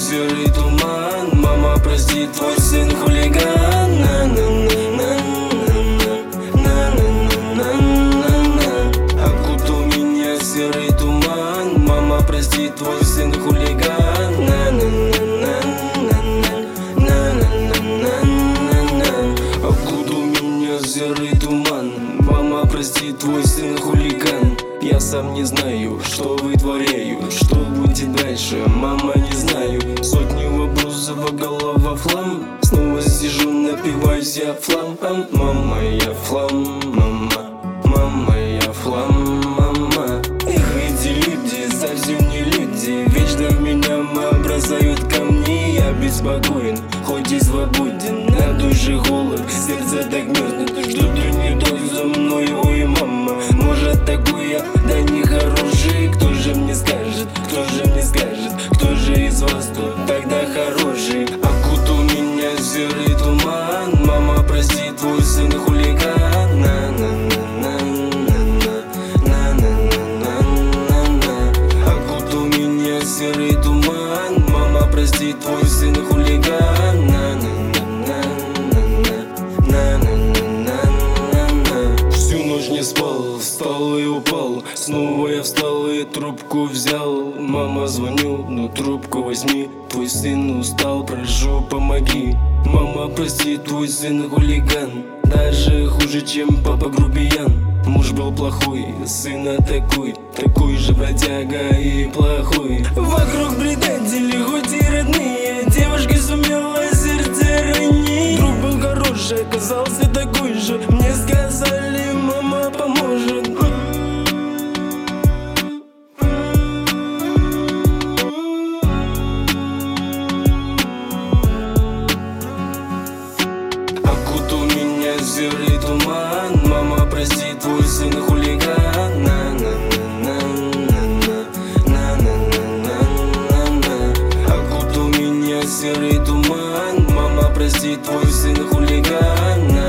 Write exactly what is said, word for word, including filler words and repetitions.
серый туман. Мама, прости, твой сын хулиган. На-на-на-на-на-на-на-на-на-на. Окутал меня серый туман. Мама, прости, твой сын хулиган. На-на-на-на-на-на-на-на-на. Окутал меня серый туман. Мама, прости, твой сын хулиган. Я сам не знаю, что вытворяю, что будет дальше, мама, не знаю. Сотни вопросов, а голова флам. Снова сижу, напиваюсь, я флам. Мама, я флам, мама, мама, я флам, мама. Эх, эти люди совсем не люди. Вечно в меня бросают камни. Я беспокоен, хоть и свободен. На душе холод, сердце так мерзнет. Что-то не то со мной, ой, мама. Может, такой я, да не хороший. Кто же мне скажет, кто же мне скажет, кто же из вас тут тогда хороший? Окутал меня серый туман. Мама, прости, твой сын хулиган. На-на-на-на-на-на-на-на-на-на. Окутал меня серый туман. Мама, прости, твой сын хулиган. На-на-на-на-на-на-на-на. Всю ночь не спал, встал и упал. Снова я встал и трубку взял. Мама, звоню, но трубку возьми. Твой сын устал, прошу, помоги. Мама, прости, твой сын хулиган. Даже хуже, чем папа грубиян. Муж был плохой, сына такой, такой же бродяга и плохой. Вокруг предатели, хоть и родные. Девушка сумела сердце ранить. Друг был хороший, оказался такой же. Мне сказали, мама поможет. Окутал меня серый туман. Мама, прости, твой сын хулиган. На-на-на-на-на-на-на-на-на-на. Окутал меня серый туман. Мама, прости, твой сын хулиган.